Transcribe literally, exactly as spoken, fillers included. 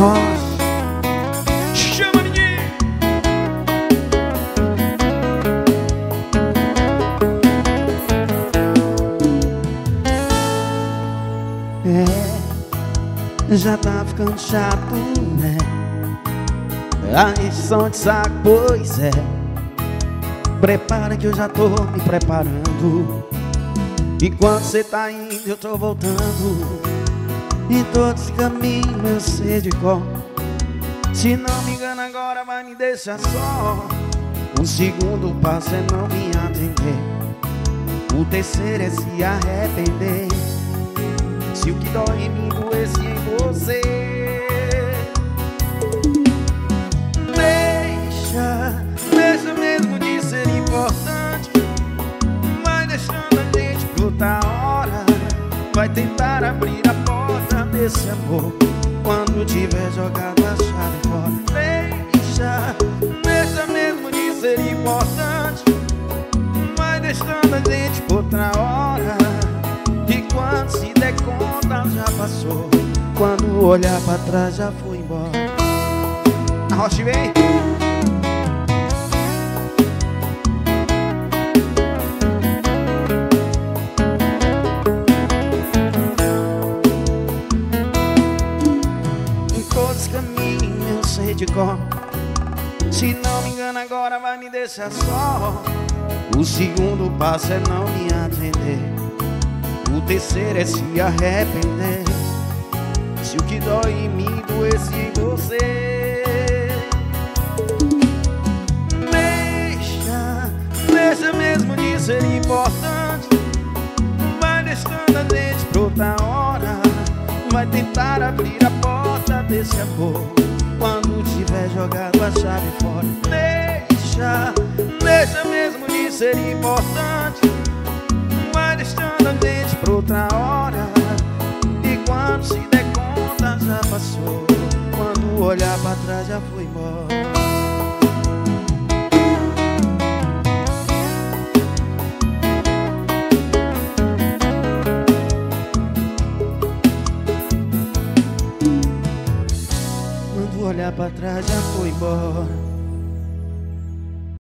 roça. Chama, menino. É, já tá ficando chato, né? A encheção de saco, pois é. Prepara que eu já tô me preparando. Enquanto cê tá indo, eu tô voltando. E todo esse caminho eu sei de cor. Se não me engano agora vai me deixar só. O segundo passo é não me atender. O terceiro é se arrepender. Se o que dói em mim doesse em você. Deixa, deixa mesmo de ser importante. Vai deixando a gente pra outra hora. Vai tentar abrir a porta desse amor quando tiver jogado a chave fora. Deixa, deixa mesmo de ser importante. Vai deixando a gente pra outra hora. E quando se der conta já passou. Quando olhar pra trás já foi embora. A rocha vem. Em todos os caminhos eu sei de cor. Se não me engano agora vai me deixar só. O segundo passo é não me atender. O terceiro é se arrepender. Se o que dói em mim doesse em você. Deixa, deixa mesmo de ser importante. Vai deixando a gente pra outra hora. Vai tentar abrir a porta desse amor quando tiver jogado a chave fora. Deixa, deixa mesmo de ser importante. Vai deixando a gente pra outra hora. E quando se der conta já passou. Quando olhar pra trás já foi embora. Quando olhar pra trás já foi embora.